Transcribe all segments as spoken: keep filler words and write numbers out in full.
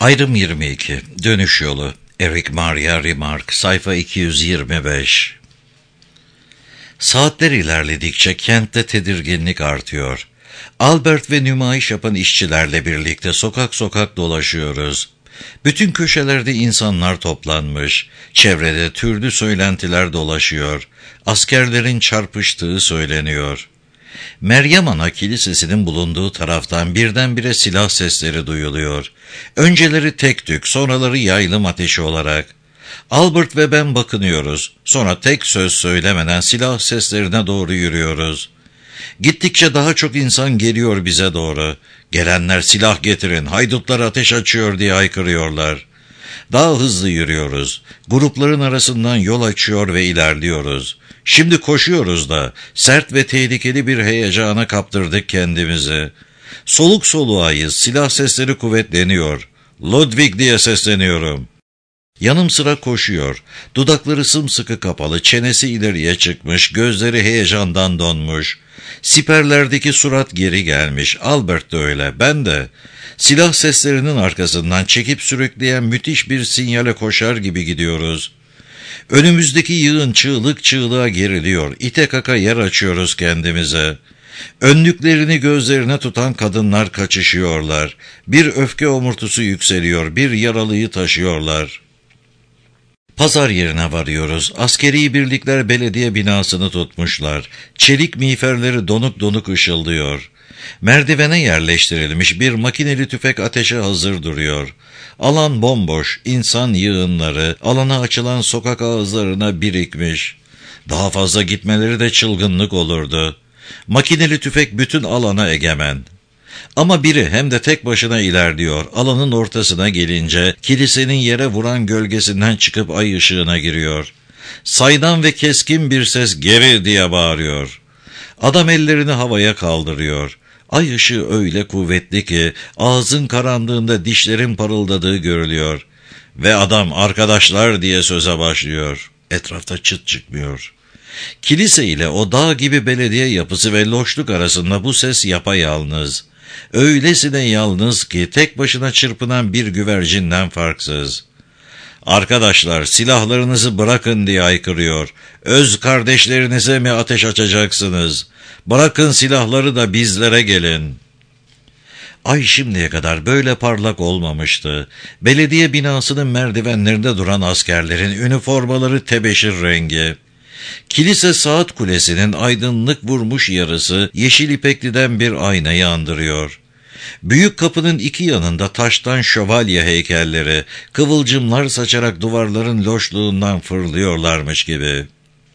Ayrım yirmi iki. Dönüş yolu. Eric Maria Remarque, sayfa iki yüz yirmi beş. Saatler ilerledikçe kentte tedirginlik artıyor. Albert ve nümayiş yapan işçilerle birlikte sokak sokak dolaşıyoruz. Bütün köşelerde insanlar toplanmış. Çevrede türlü söylentiler dolaşıyor. Askerlerin çarpıştığı söyleniyor. Meryem Ana Kilisesi'nin bulunduğu taraftan birdenbire silah sesleri duyuluyor. Önceleri tek tük, sonraları yaylım ateşi olarak. Albert ve ben bakınıyoruz. Sonra tek söz söylemeden silah seslerine doğru yürüyoruz. Gittikçe daha çok insan geliyor bize doğru. Gelenler silah getirin, haydutlar ateş açıyor diye haykırıyorlar. Daha hızlı yürüyoruz. Grupların arasından yol açıyor ve ilerliyoruz. Şimdi koşuyoruz da sert ve tehlikeli bir heyecana kaptırdık kendimizi. Soluk soluğayız, silah sesleri kuvvetleniyor. Ludwig diye sesleniyorum. Yanım sıra koşuyor. Dudakları sımsıkı kapalı, çenesi ileriye çıkmış, gözleri heyecandan donmuş. Siperlerdeki surat geri gelmiş. Albert de öyle, ben de. Silah seslerinin arkasından çekip sürükleyen müthiş bir sinyale koşar gibi gidiyoruz. Önümüzdeki yığın çığlık çığlığa geriliyor. İte kaka yer açıyoruz kendimize. Önlüklerini gözlerine tutan kadınlar kaçışıyorlar. Bir öfke omurtusu yükseliyor, bir yaralıyı taşıyorlar. Pazar yerine varıyoruz. Askeri birlikler belediye binasını tutmuşlar. Çelik miğferleri donuk donuk ışıldıyor. Merdivene yerleştirilmiş bir makineli tüfek ateşe hazır duruyor. Alan bomboş, insan yığınları alana açılan sokak ağızlarına birikmiş. Daha fazla gitmeleri de çılgınlık olurdu. Makineli tüfek bütün alana egemen. Ama biri hem de tek başına ilerliyor. Alanın ortasına gelince kilisenin yere vuran gölgesinden çıkıp ay ışığına giriyor. Saydam ve keskin bir ses geri diye bağırıyor. Adam ellerini havaya kaldırıyor. Ay ışığı öyle kuvvetli ki ağzın karanlığında dişlerin parıldadığı görülüyor. Ve adam arkadaşlar diye söze başlıyor. Etrafta çıt çıkmıyor. Kilise ile o dağ gibi belediye yapısı ve loşluk arasında bu ses yapayalnız. Öylesine yalnız ki tek başına çırpınan bir güvercinden farksız. Arkadaşlar silahlarınızı bırakın diye haykırıyor. Öz kardeşlerinize mi ateş açacaksınız? Bırakın silahları da bizlere gelin. Ay şimdiye kadar böyle parlak olmamıştı. Belediye binasının merdivenlerinde duran askerlerin üniformaları tebeşir rengi. Kilise saat kulesinin aydınlık vurmuş yarısı yeşil ipekliden bir aynayı andırıyor. Büyük kapının iki yanında taştan şövalye heykelleri, kıvılcımlar saçarak duvarların loşluğundan fırlıyorlarmış gibi.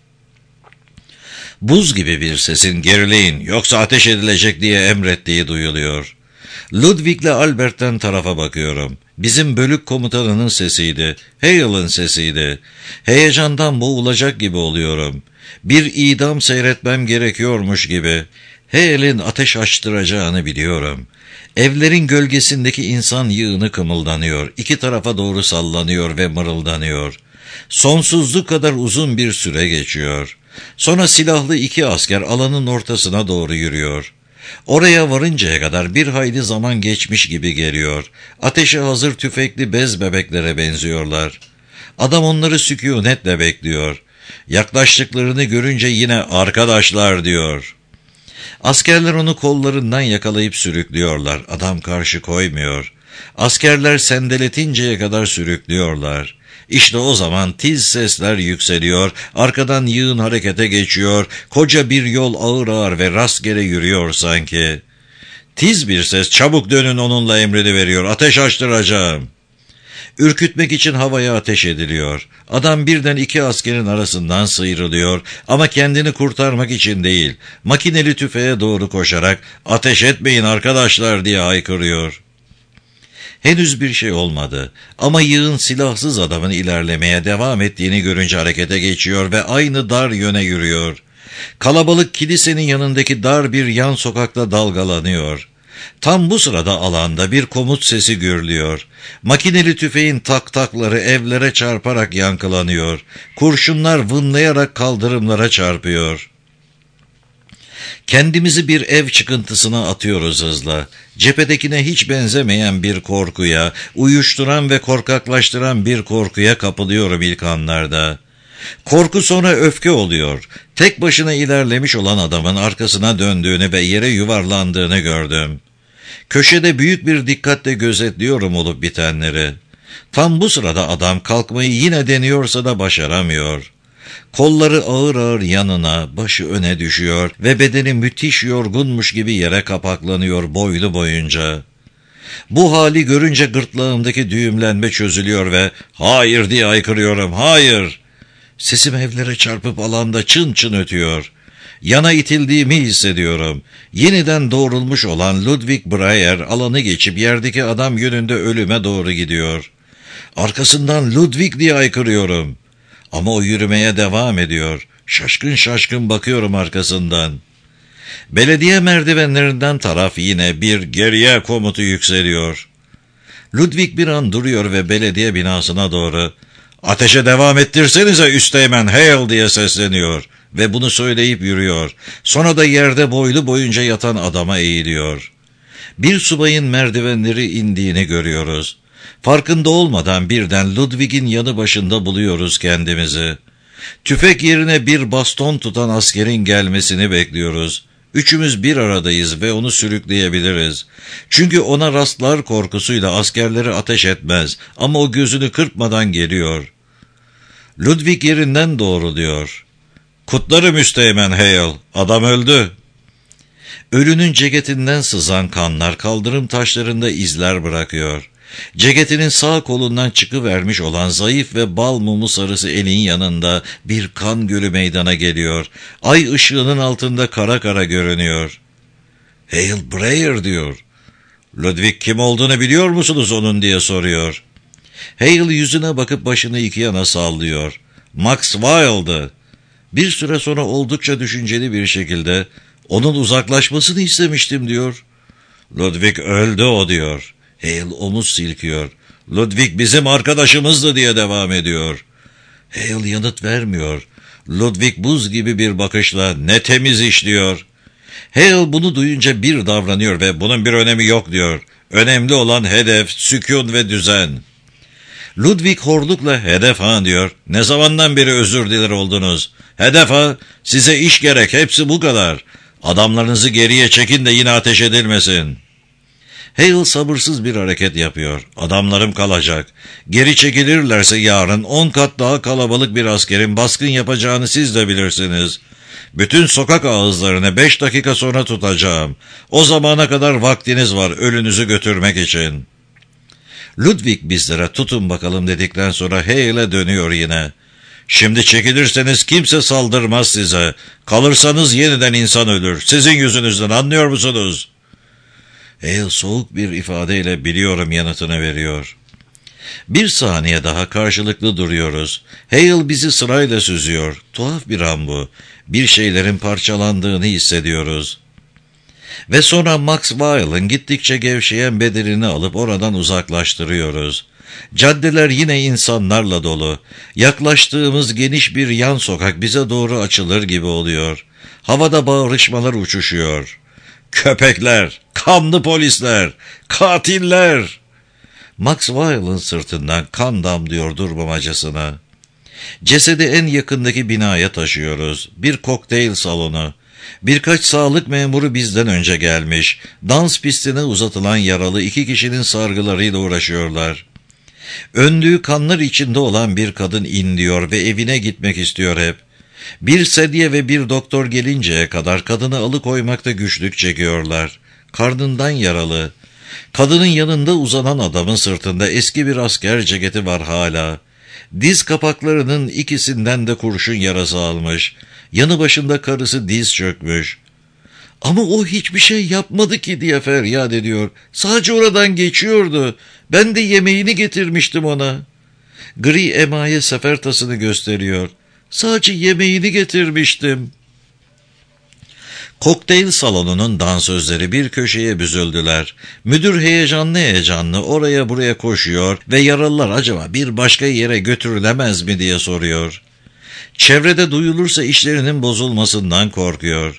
Buz gibi bir sesin gerileyin yoksa ateş edilecek diye emrettiği duyuluyor. Ludwig'le Albert'ten tarafa bakıyorum. Bizim bölük komutanının sesiydi. Hale'ın sesiydi. Heyecandan boğulacak gibi oluyorum. Bir idam seyretmem gerekiyormuş gibi. Hale'in ateş açtıracağını biliyorum. Evlerin gölgesindeki insan yığını kımıldanıyor. İki tarafa doğru sallanıyor ve mırıldanıyor. Sonsuzluk kadar uzun bir süre geçiyor. Sonra silahlı iki asker alanın ortasına doğru yürüyor. Oraya varıncaya kadar bir hayli zaman geçmiş gibi geliyor. Ateşe hazır tüfekli bez bebeklere benziyorlar. Adam onları sükunetle bekliyor. Yaklaştıklarını görünce yine arkadaşlar diyor. Askerler onu kollarından yakalayıp sürüklüyorlar. Adam karşı koymuyor. Askerler sendeletinceye kadar sürüklüyorlar. İşte o zaman tiz sesler yükseliyor, arkadan yığın harekete geçiyor, koca bir yol ağır ağır ve rastgele yürüyor sanki. Tiz bir ses, çabuk dönün onunla emrini veriyor, ateş açtıracağım. Ürkütmek için havaya ateş ediliyor. Adam birden iki askerin arasından sıyrılıyor ama kendini kurtarmak için değil, makineli tüfeğe doğru koşarak ateş etmeyin arkadaşlar diye haykırıyor. Henüz bir şey olmadı ama yığın silahsız adamın ilerlemeye devam ettiğini görünce harekete geçiyor ve aynı dar yöne yürüyor. Kalabalık kilisenin yanındaki dar bir yan sokakta dalgalanıyor. Tam bu sırada alanda bir komut sesi gürlüyor. Makineli tüfeğin tak takları evlere çarparak yankılanıyor. Kurşunlar vınlayarak kaldırımlara çarpıyor. Kendimizi bir ev çıkıntısına atıyoruz hızla. Cephedekine hiç benzemeyen bir korkuya, uyuşturan ve korkaklaştıran bir korkuya kapılıyorum ilk anlarda. Korku sonra öfke oluyor. Tek başına ilerlemiş olan adamın arkasına döndüğünü ve yere yuvarlandığını gördüm. Köşede büyük bir dikkatle gözetliyorum olup bitenleri. Tam bu sırada adam kalkmayı yine deniyorsa da başaramıyor. Kolları ağır ağır yanına, başı öne düşüyor ve bedeni müthiş yorgunmuş gibi yere kapaklanıyor boylu boyunca. Bu hali görünce gırtlağımdaki düğümlenme çözülüyor ve "Hayır!" diye haykırıyorum, "Hayır!" Sesim evlere çarpıp alanda çın çın ötüyor. Yana itildiğimi hissediyorum. Yeniden doğrulmuş olan Ludwig Breyer alanı geçip yerdeki adam yönünde ölüme doğru gidiyor. Arkasından "Ludwig!" diye haykırıyorum. Ama o yürümeye devam ediyor. Şaşkın şaşkın bakıyorum arkasından. Belediye merdivenlerinden taraf yine bir "Geriye!" komutu yükseliyor. Ludwig bir an duruyor ve belediye binasına doğru "Ateşe devam ettirsenize Üsteğmen Hale!" diye sesleniyor ve bunu söyleyip yürüyor. Sonra da yerde boylu boyunca yatan adama eğiliyor. Bir subayın merdivenleri indiğini görüyoruz. Farkında olmadan birden Ludwig'in yanı başında buluyoruz kendimizi. Tüfek yerine bir baston tutan askerin gelmesini bekliyoruz. Üçümüz bir aradayız ve onu sürükleyebiliriz. Çünkü ona rastlar korkusuyla askerleri ateş etmez ama o gözünü kırpmadan geliyor. Ludwig yerinden doğruluyor. "Kutlarım Üsteğmen Hale, adam öldü." Ölünün ceketinden sızan kanlar kaldırım taşlarında izler bırakıyor. Ceketinin sağ kolundan çıkıvermiş olan zayıf ve bal mumu sarısı elin yanında bir kan gölü meydana geliyor. Ay ışığının altında kara kara görünüyor. "Hale Breyer!" diyor. "Ludwig kim olduğunu biliyor musunuz onun?" diye soruyor. Hale yüzüne bakıp başını iki yana sallıyor. "Max Wilde'dı." Bir süre sonra oldukça düşünceli bir şekilde "Onun uzaklaşmasını istemiştim." diyor. "Ludwig öldü o." diyor. Hale omuz silkiyor. "Ludwig bizim arkadaşımızdı." diye devam ediyor. Hale yanıt vermiyor. Ludwig buz gibi bir bakışla "Ne temiz iş." diyor. Hale bunu duyunca bir davranıyor ve "Bunun bir önemi yok." diyor. "Önemli olan hedef, sükun ve düzen." Ludwig horlukla "Hedef ha?" diyor. "Ne zamandan beri özür diler oldunuz? Hedef ha? Size iş gerek, hepsi bu kadar. Adamlarınızı geriye çekin de yine ateş edilmesin." Hale sabırsız bir hareket yapıyor. "Adamlarım kalacak. Geri çekilirlerse yarın on kat daha kalabalık bir askerin baskın yapacağını siz de bilirsiniz. Bütün sokak ağızlarını beş dakika sonra tutacağım. O zamana kadar vaktiniz var ölünüzü götürmek için." Ludwig bizlere "Tutun bakalım." dedikten sonra Hale'e dönüyor yine. "Şimdi çekilirseniz kimse saldırmaz size. Kalırsanız yeniden insan ölür. Sizin yüzünüzden, anlıyor musunuz?" Hale soğuk bir ifadeyle "Biliyorum" yanıtını veriyor. Bir saniye daha karşılıklı duruyoruz. Hale bizi sırayla süzüyor. Tuhaf bir an bu. Bir şeylerin parçalandığını hissediyoruz. Ve sonra Max Wilde'ın gittikçe gevşeyen bedenini alıp oradan uzaklaştırıyoruz. Caddeler yine insanlarla dolu. Yaklaştığımız geniş bir yan sokak bize doğru açılır gibi oluyor. Havada bağırışmalar uçuşuyor. "Köpekler, kanlı polisler, katiller!" Max Wilde'ın sırtından kan damlıyor durmamacasına. Cesedi en yakındaki binaya taşıyoruz. Bir kokteyl salonu. Birkaç sağlık memuru bizden önce gelmiş. Dans pistine uzatılan yaralı iki kişinin sargılarıyla uğraşıyorlar. Önlüğü kanlar içinde olan bir kadın in diyor ve evine gitmek istiyor hep. Bir sedye ve bir doktor gelinceye kadar kadını alıkoymakta güçlük çekiyorlar. Karnından yaralı. Kadının yanında uzanan adamın sırtında eski bir asker ceketi var hala. Diz kapaklarının ikisinden de kurşun yarası almış. Yanı başında karısı diz çökmüş. "Ama o hiçbir şey yapmadı ki" diye feryat ediyor. "Sadece oradan geçiyordu. Ben de yemeğini getirmiştim ona." Gri emaye sefertasını gösteriyor. "Sadece yemeğini getirmiştim." Kokteyl salonunun dansözleri bir köşeye büzüldüler. Müdür heyecanlı heyecanlı oraya buraya koşuyor ve yaralılar acaba bir başka yere götürülemez mi diye soruyor. Çevrede duyulursa işlerinin bozulmasından korkuyor.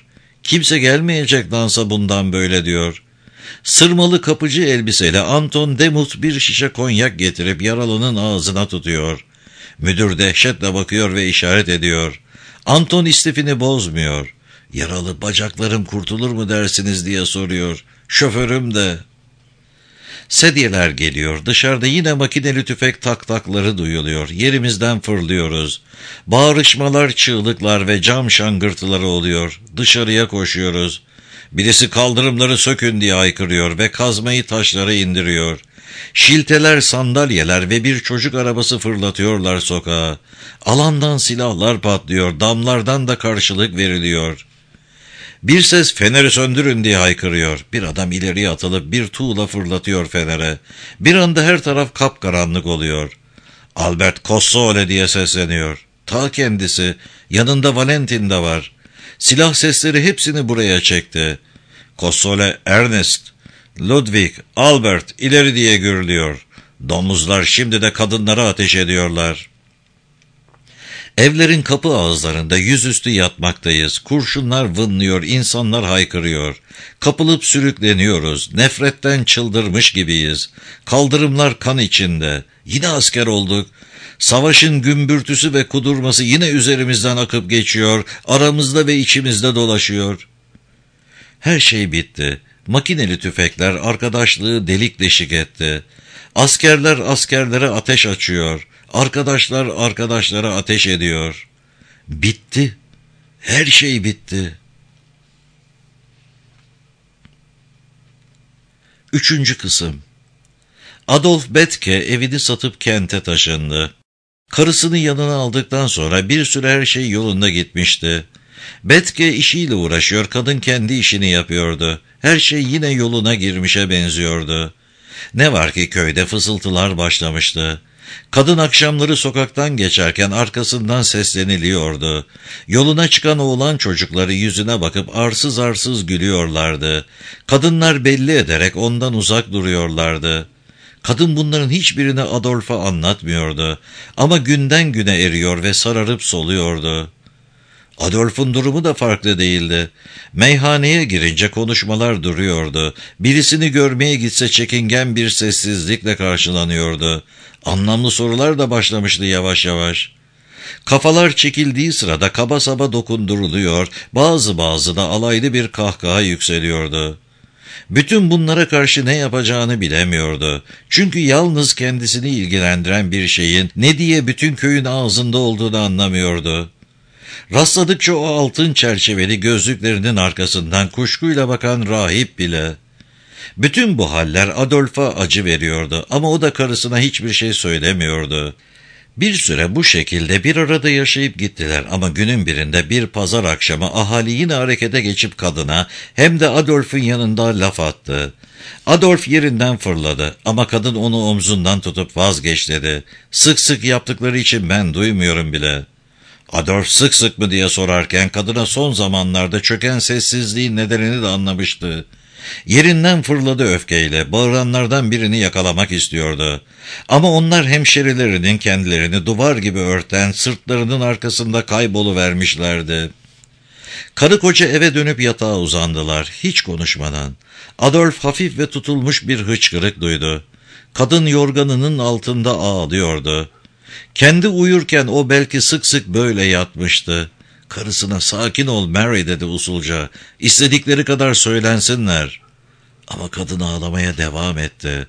Kimse gelmeyecek dansa bundan böyle diyor. Sırmalı kapıcı elbiseyle Anton Demuth bir şişe konyak getirip yaralının ağzına tutuyor. Müdür dehşetle bakıyor ve işaret ediyor. Anton istifini bozmuyor. Yaralı bacaklarım kurtulur mu dersiniz diye soruyor. Şoförüm de. Sedyeler geliyor. Dışarıda yine makineli tüfek taktakları duyuluyor. Yerimizden fırlıyoruz. Bağırışmalar, çığlıklar ve cam şangırtıları oluyor. Dışarıya koşuyoruz. Birisi kaldırımları sökün diye haykırıyor ve kazmayı taşlara indiriyor. Şilteler, sandalyeler ve bir çocuk arabası fırlatıyorlar sokağa. Alandan silahlar patlıyor, damlardan da karşılık veriliyor. Bir ses feneri söndürün diye haykırıyor. Bir adam ileriye atılıp bir tuğla fırlatıyor fenere. Bir anda her taraf kapkaranlık oluyor. Albert Kossole diye sesleniyor. Ta kendisi, yanında Valentin de var. Silah sesleri hepsini buraya çekti. Kossole, Ernest, Ludwig, Albert ileri diye gürlüyor. Domuzlar şimdi de kadınlara ateş ediyorlar. Evlerin kapı ağızlarında yüzüstü yatmaktayız. Kurşunlar vınlıyor, insanlar haykırıyor. Kapılıp sürükleniyoruz. Nefretten çıldırmış gibiyiz. Kaldırımlar kan içinde. Yine asker olduk. Savaşın gümbürtüsü ve kudurması yine üzerimizden akıp geçiyor. Aramızda ve içimizde dolaşıyor. Her şey bitti. Makineli tüfekler arkadaşlığı delik deşik etti. Askerler askerlere ateş açıyor. Arkadaşlar arkadaşlara ateş ediyor. Bitti. Her şey bitti. Üçüncü kısım. Adolf Bethke evini satıp kente taşındı. Karısını yanına aldıktan sonra bir süre her şey yolunda gitmişti. Bethke işiyle uğraşıyor, kadın kendi işini yapıyordu. Her şey yine yoluna girmişe benziyordu. Ne var ki köyde fısıltılar başlamıştı. Kadın akşamları sokaktan geçerken arkasından sesleniliyordu. Yoluna çıkan oğlan çocukları yüzüne bakıp arsız arsız gülüyorlardı. Kadınlar belli ederek ondan uzak duruyorlardı. Kadın bunların hiçbirini Adolf'a anlatmıyordu. Ama günden güne eriyor ve sararıp soluyordu. Adolf'un durumu da farklı değildi. Meyhaneye girince konuşmalar duruyordu. Birisini görmeye gitse çekingen bir sessizlikle karşılanıyordu. Anlamlı sorular da başlamıştı yavaş yavaş. Kafalar çekildiği sırada kaba saba dokunduruluyor, bazı bazı da alaylı bir kahkaha yükseliyordu. Bütün bunlara karşı ne yapacağını bilemiyordu. Çünkü yalnız kendisini ilgilendiren bir şeyin ne diye bütün köyün ağzında olduğunu anlamıyordu. Rastladıkça o altın çerçeveli gözlüklerinin arkasından kuşkuyla bakan rahip bile. Bütün bu haller Adolf'a acı veriyordu ama o da karısına hiçbir şey söylemiyordu. Bir süre bu şekilde bir arada yaşayıp gittiler ama günün birinde bir pazar akşamı ahali yine harekete geçip kadına hem de Adolf'un yanında laf attı. Adolf yerinden fırladı ama kadın onu omzundan tutup vazgeç dedi. Sık sık yaptıkları için ben duymuyorum bile. Adolf sık sık mı diye sorarken kadına son zamanlarda çöken sessizliğin nedenini de anlamıştı. Yerinden fırladı öfkeyle, bağıranlardan birini yakalamak istiyordu. Ama onlar hemşerilerinin kendilerini duvar gibi örten sırtlarının arkasında kayboluvermişlerdi. Karı koca eve dönüp yatağa uzandılar, hiç konuşmadan. Adolf hafif ve tutulmuş bir hıçkırık duydu. Kadın yorganının altında ağlıyordu. Kendi uyurken o belki sık sık böyle yatmıştı. Karısına sakin ol Mary dedi usulca. İstedikleri kadar söylensinler. Ama kadın ağlamaya devam etti.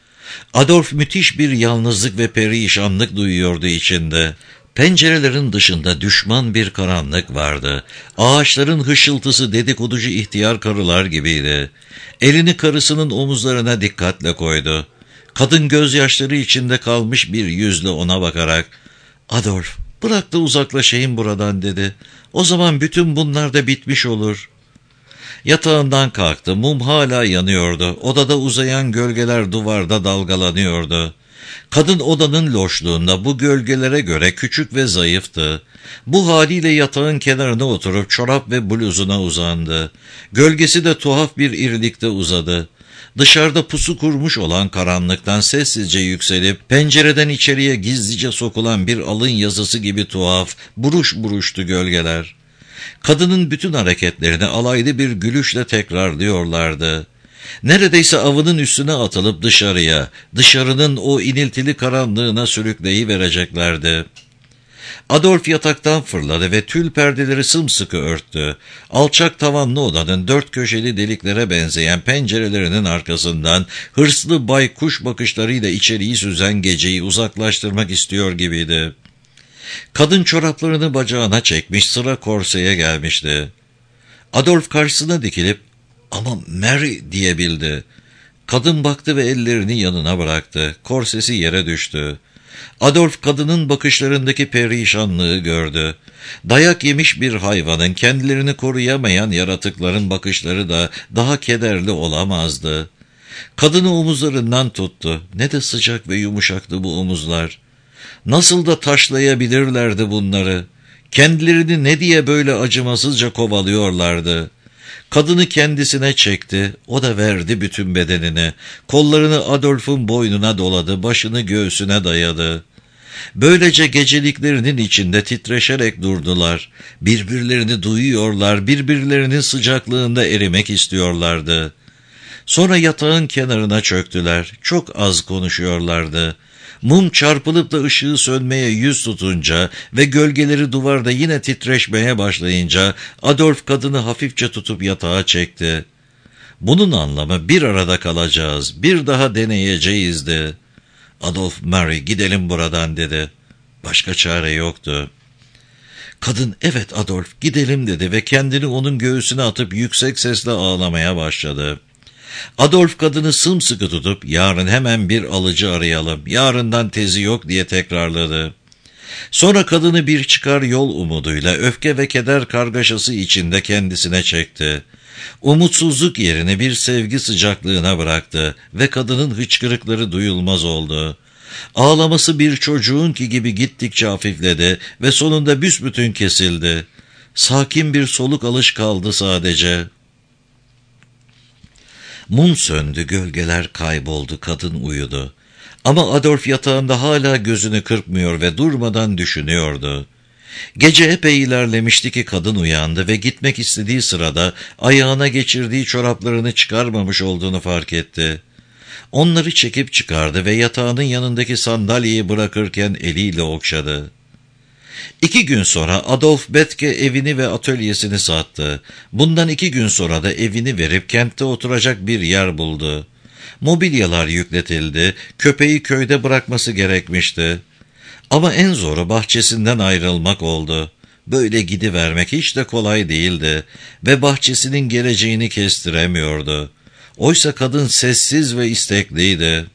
Adolf müthiş bir yalnızlık ve perişanlık duyuyordu içinde. Pencerelerin dışında düşman bir karanlık vardı. Ağaçların hışıltısı dedikoducu ihtiyar karılar gibiydi. Elini karısının omuzlarına dikkatle koydu. Kadın gözyaşları içinde kalmış bir yüzle ona bakarak, ''Adolf, bırak da uzaklaşayım buradan.'' dedi. ''O zaman bütün bunlar da bitmiş olur.'' Yatağından kalktı, mum hala yanıyordu. Odada uzayan gölgeler duvarda dalgalanıyordu. Kadın odanın loşluğunda bu gölgelere göre küçük ve zayıftı. Bu haliyle yatağın kenarına oturup çorap ve bluzuna uzandı. Gölgesi de tuhaf bir irilikte uzadı. Dışarıda pusu kurmuş olan karanlıktan sessizce yükselip pencereden içeriye gizlice sokulan bir alın yazısı gibi tuhaf, buruş buruştu gölgeler. Kadının bütün hareketlerini alaylı bir gülüşle tekrarlıyorlardı. Neredeyse avının üstüne atılıp dışarıya, dışarının o iniltili karanlığına sürükleyivereceklerdi. Adolf yataktan fırladı ve tül perdeleri sımsıkı örttü. Alçak tavanlı odanın dört köşeli deliklere benzeyen pencerelerinin arkasından hırslı baykuş bakışlarıyla içeriği süzen geceyi uzaklaştırmak istiyor gibiydi. Kadın çoraplarını bacağına çekmiş, sıra korseye gelmişti. Adolf karşısına dikilip "Ama Mary" diyebildi. Kadın baktı ve ellerini yanına bıraktı. Korsesi yere düştü. Adolf kadının bakışlarındaki perişanlığı gördü. Dayak yemiş bir hayvanın, kendilerini koruyamayan yaratıkların bakışları da daha kederli olamazdı. Kadını omuzlarından tuttu. Ne de sıcak ve yumuşaktı bu omuzlar. Nasıl da taşlayabilirlerdi bunları? Kendilerini ne diye böyle acımasızca kovalıyorlardı? Kadını kendisine çekti, o da verdi bütün bedenini. Kollarını Adolf'un boynuna doladı, başını göğsüne dayadı. Böylece geceliklerinin içinde titreşerek durdular. Birbirlerini duyuyorlar, birbirlerinin sıcaklığında erimek istiyorlardı. Sonra yatağın kenarına çöktüler, çok az konuşuyorlardı. Mum çarpılıp da ışığı sönmeye yüz tutunca ve gölgeleri duvarda yine titreşmeye başlayınca Adolf kadını hafifçe tutup yatağa çekti. Bunun anlamı bir arada kalacağız, bir daha deneyeceğizdi. Adolf, "Mary, gidelim buradan" dedi. Başka çare yoktu. Kadın "Evet Adolf, gidelim" dedi ve kendini onun göğsüne atıp yüksek sesle ağlamaya başladı. Adolf kadını sımsıkı tutup "Yarın hemen bir alıcı arayalım, yarından tezi yok" diye tekrarladı. Sonra kadını bir çıkar yol umuduyla öfke ve keder kargaşası içinde kendisine çekti. Umutsuzluk yerini bir sevgi sıcaklığına bıraktı ve kadının hıçkırıkları duyulmaz oldu. Ağlaması bir çocuğunki gibi gittikçe hafifledi ve sonunda büsbütün kesildi. Sakin bir soluk alış kaldı sadece. Mum söndü, gölgeler kayboldu, kadın uyudu. Ama Adolf yatağında hala gözünü kırpmıyor ve durmadan düşünüyordu. Gece epey ilerlemişti ki kadın uyandı ve gitmek istediği sırada ayağına geçirdiği çoraplarını çıkarmamış olduğunu fark etti. Onları çekip çıkardı ve yatağının yanındaki sandalyeyi bırakırken eliyle okşadı. İki gün sonra Adolf Bethge evini ve atölyesini sattı. Bundan iki gün sonra da evini verip kentte oturacak bir yer buldu. Mobilyalar yükletildi, köpeği köyde bırakması gerekmişti. Ama en zoru bahçesinden ayrılmak oldu. Böyle gidivermek hiç de kolay değildi ve bahçesinin geleceğini kestiremiyordu. Oysa kadın sessiz ve istekliydi.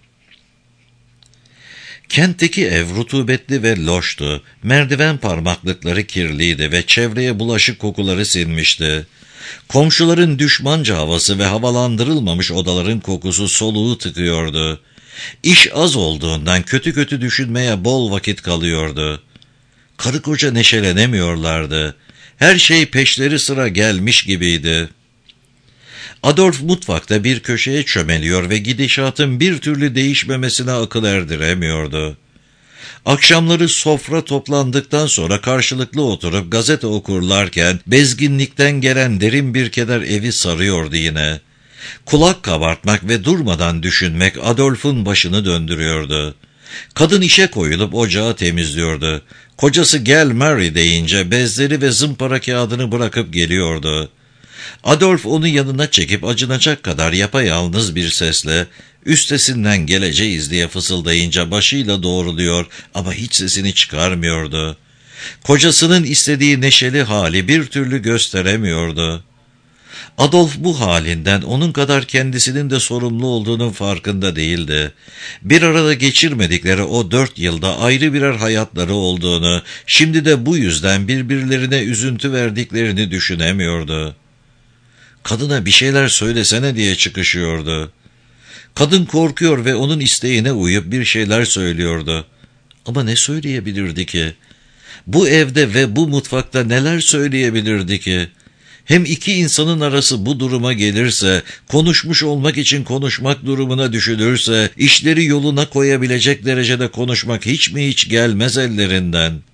Kentteki ev rutubetli ve loştu. Merdiven parmaklıkları kirliydi ve çevreye bulaşık kokuları sinmişti. Komşuların düşmanca havası ve havalandırılmamış odaların kokusu soluğu tıkıyordu. İş az olduğundan kötü kötü düşünmeye bol vakit kalıyordu. Karı koca neşelenemiyorlardı. Her şey peşleri sıra gelmiş gibiydi. Adolf mutfakta bir köşeye çömeliyor ve gidişatın bir türlü değişmemesine akıl erdiremiyordu. Akşamları sofra toplandıktan sonra karşılıklı oturup gazete okurlarken bezginlikten gelen derin bir keder evi sarıyordu yine. Kulak kabartmak ve durmadan düşünmek Adolf'un başını döndürüyordu. Kadın işe koyulup ocağı temizliyordu. Kocası "Gel Mary" deyince bezleri ve zımpara kağıdını bırakıp geliyordu. Adolf onu yanına çekip acınacak kadar yapayalnız bir sesle "Üstesinden geleceğiz" diye fısıldayınca başıyla doğruluyor ama hiç sesini çıkarmıyordu. Kocasının istediği neşeli hali bir türlü gösteremiyordu. Adolf bu halinden onun kadar kendisinin de sorumlu olduğunun farkında değildi. Bir arada geçirmedikleri o dört yılda ayrı birer hayatları olduğunu, şimdi de bu yüzden birbirlerine üzüntü verdiklerini düşünemiyordu. Kadına bir şeyler söylesene diye çıkışıyordu. Kadın korkuyor ve onun isteğine uyup bir şeyler söylüyordu. Ama ne söyleyebilirdi ki? Bu evde ve bu mutfakta neler söyleyebilirdi ki? Hem iki insanın arası bu duruma gelirse, konuşmuş olmak için konuşmak durumuna düşülürse, işleri yoluna koyabilecek derecede konuşmak hiç mi hiç gelmez ellerinden?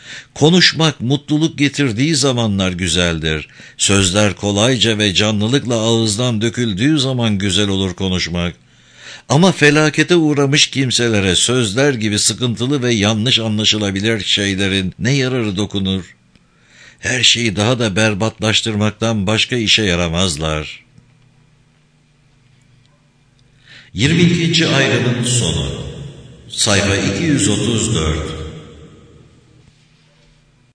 Konuşmak mutluluk getirdiği zamanlar güzeldir. Sözler kolayca ve canlılıkla ağızdan döküldüğü zaman güzel olur konuşmak. Ama felakete uğramış kimselere sözler gibi sıkıntılı ve yanlış anlaşılabilir şeylerin ne yararı dokunur? Her şeyi daha da berbatlaştırmaktan başka işe yaramazlar. yirmi ikinci ayrımın sonu. Sayfa iki yüz otuz dört.